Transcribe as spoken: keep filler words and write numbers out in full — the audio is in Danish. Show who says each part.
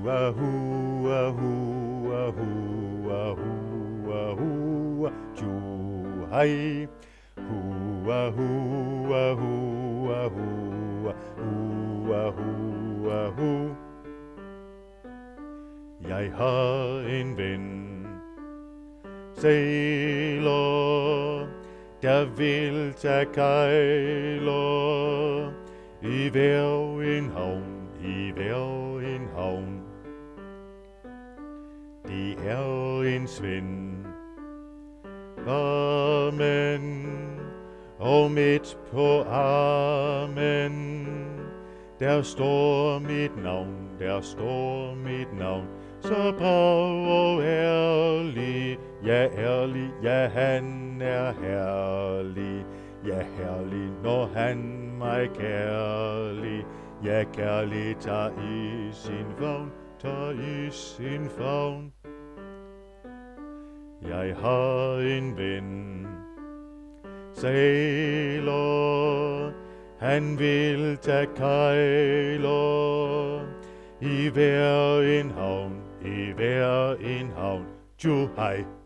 Speaker 1: hua, hua, hua, hua, hua, hua, ju hej. Hua, hua, hua, hua, hua, hua, hu. Jeg har en ven, sejler, der vil tage kejler i hver en havn, i hver en havn. Det er en Svend, varmen, og midt på armen, der står mit navn, der står mit navn. Så brav og ærlig, ja ærlig, ja han er herlig. Ja herlig, når han mig kærlig, ja kærlig tager i sin favn, tager i sin favn. Jeg har en ven, sejler, han vil tage kejler i hver en havn, i hver en havn, ju hej.